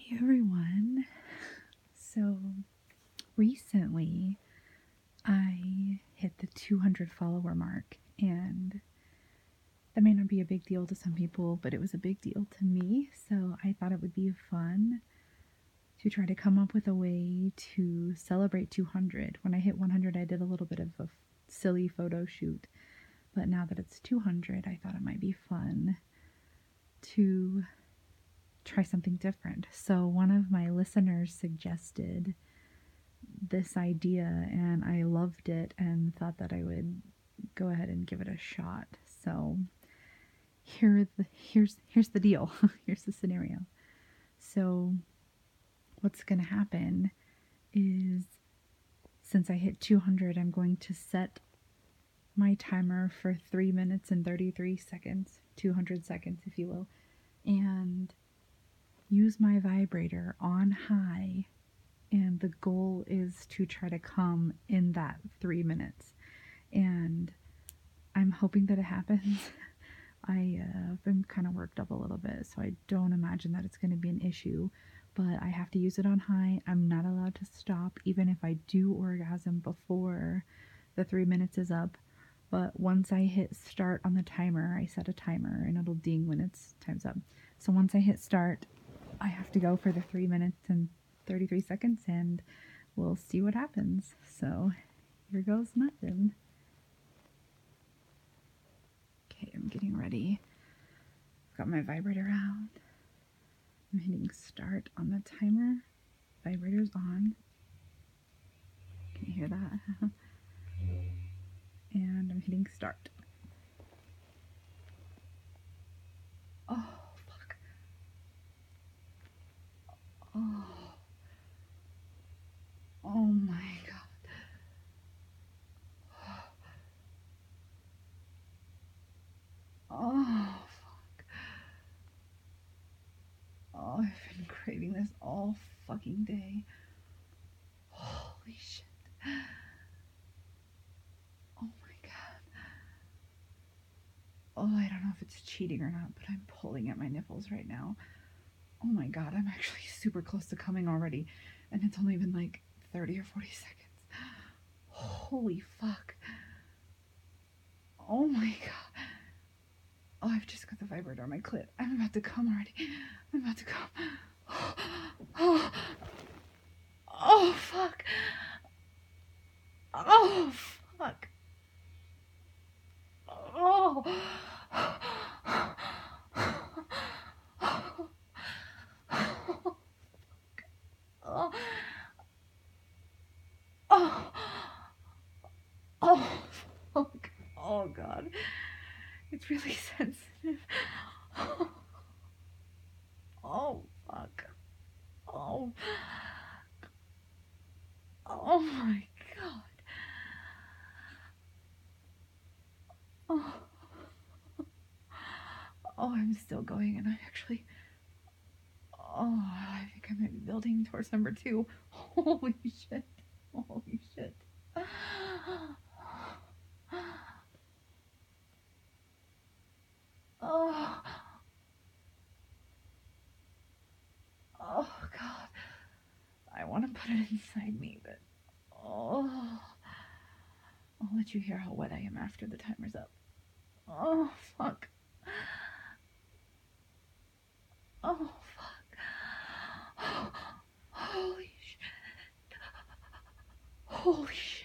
Hey everyone. So recently I hit the 200 follower mark, and that may not be a big deal to some people, but it was a big deal to me. So I thought it would be fun to try to come up with a way to celebrate 200. When I hit 100, I did a little bit of a silly photo shoot, but now that it's 200, I thought it might be fun to try something different. So one of my listeners suggested this idea, and I loved it and thought that I would go ahead and give it a shot. So here's the deal. Here's the scenario. So what's going to happen is, since I hit 200, I'm going to set my timer for 3 minutes and 33 seconds, 200 seconds if you will, and use my vibrator on high, and the goal is to try to come in that 3 minutes. And I'm hoping that it happens. I've been kind of worked up a little bit, so I don't imagine that it's going to be an issue, but I have to use it on high. I'm not allowed to stop, even if I do orgasm before the 3 minutes is up. But once I hit start on the timer, I set a timer and it'll ding when it's time's up. So once I hit start, I have to go for the 3 minutes and 33 seconds, and we'll see what happens. So here goes nothing. Okay, I'm getting ready. I've got my vibrator out. I'm hitting start on the timer. Vibrator's on. Can you hear that? And I'm hitting start. Oh, fuck. Oh. Oh my god. Oh, fuck. Oh, I've been craving this all fucking day. Holy shit. Oh my god. Oh, I don't know if it's cheating or not, but I'm pulling at my nipples right now. Oh my god, I'm actually super close to coming already, and it's only been like 30 or 40 seconds. Holy fuck. Oh my god. Oh, I've just got the vibrator on my clit. I'm about to come already. I'm about to come. Oh, oh fuck. Oh, fuck. Oh. Oh. Oh. Oh, fuck. Oh, God. It's really sensitive. Oh, fuck. Oh. Oh, my God. Oh. Oh, I'm still going, and I actually... Oh, I think I might be building towards number 2. Holy shit. Holy shit. Oh. Oh, God. I want to put it inside me, but... Oh. I'll let you hear how wet I am after the timer's up. Oh, fuck. Oh, fuck. Holy shit. Holy shit.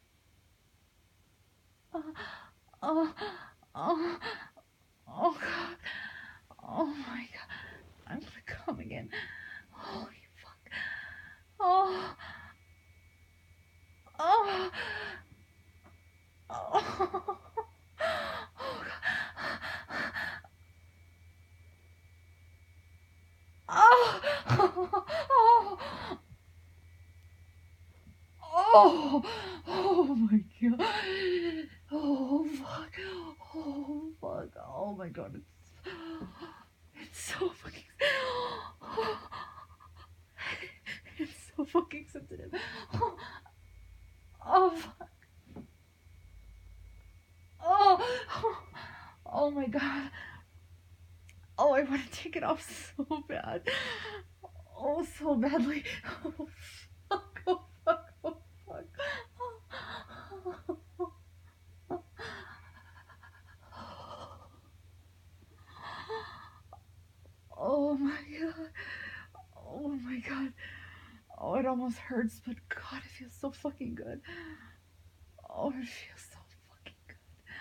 Oh, oh, oh, God. Oh, my God. I'm gonna come again. Holy fuck. Oh. Oh. Oh. Oh, God. Oh. Oh. Oh. Oh, my God. Oh, fuck. Oh, fuck. Oh, my God. It's so fucking... It's so fucking sensitive. Oh, fuck. Oh, oh my God. Oh, I want to take it off so bad. Oh, so badly. Oh, fuck. Oh, fuck. Oh, fuck. Oh my god. Oh my god. Oh, it almost hurts, but God, it feels so fucking good. Oh, it feels so fucking good.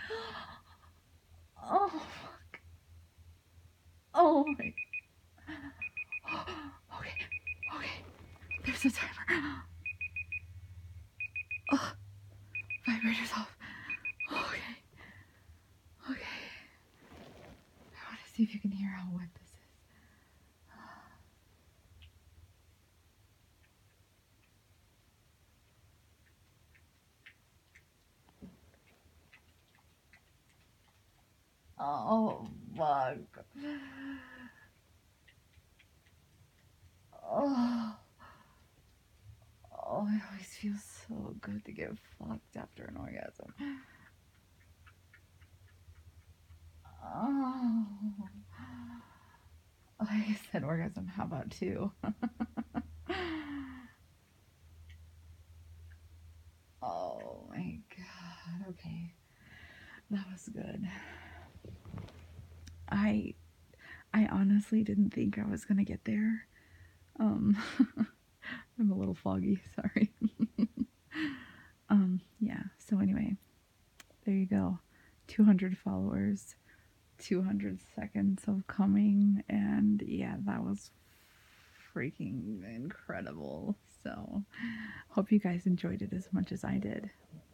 Oh, fuck. Oh my. Okay, okay. There's a timer. Oh, vibrator's off. Okay, okay. I want to see if you can hear how wet this is. Oh, fuck. Oh, oh, it always feels so good to get fucked after an orgasm. Oh, I said orgasm. How about two? Oh my god. Okay, that was good. I I honestly didn't think I was gonna get there. Um, I'm a little foggy. Sorry. Yeah. So anyway, there you go. 200 followers, 200 seconds of coming, and yeah, that was freaking incredible. So, hope you guys enjoyed it as much as I did.